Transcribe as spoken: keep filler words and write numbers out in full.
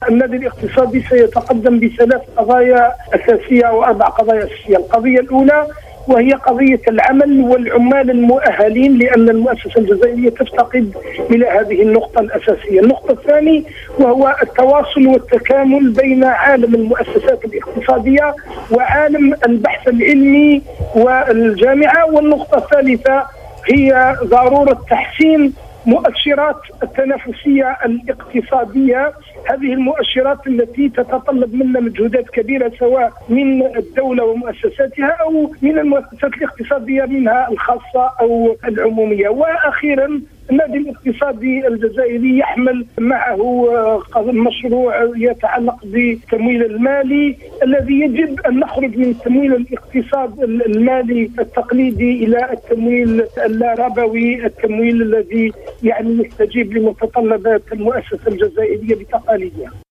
النادي الاقتصادي سيتقدم بثلاث قضايا أساسية أو أربع قضايا أساسية. القضية الأولى وهي قضية العمل والعمال المؤهلين، لأن المؤسسة الجزائرية تفتقد إلى هذه النقطة الأساسية. النقطة الثانية وهو التواصل والتكامل بين عالم المؤسسات الاقتصادية وعالم البحث العلمي والجامعة. والنقطة الثالثة هي ضرورة تحسين مؤشرات التنافسية الاقتصادية، هذه المؤشرات التي تتطلب منا مجهودات كبيرة سواء من الدولة ومؤسساتها أو من المؤسسات الاقتصادية منها الخاصة أو العمومية. وأخيرا النادي الاقتصادي الجزائري يحمل معه مشروع يتعلق بالتمويل المالي الذي يجب أن نخرج من تمويل الاقتصاد المالي التقليدي إلى التمويل اللاربوي، التمويل الذي يعني يستجيب لمتطلبات المؤسسة الجزائرية بتقاليدها.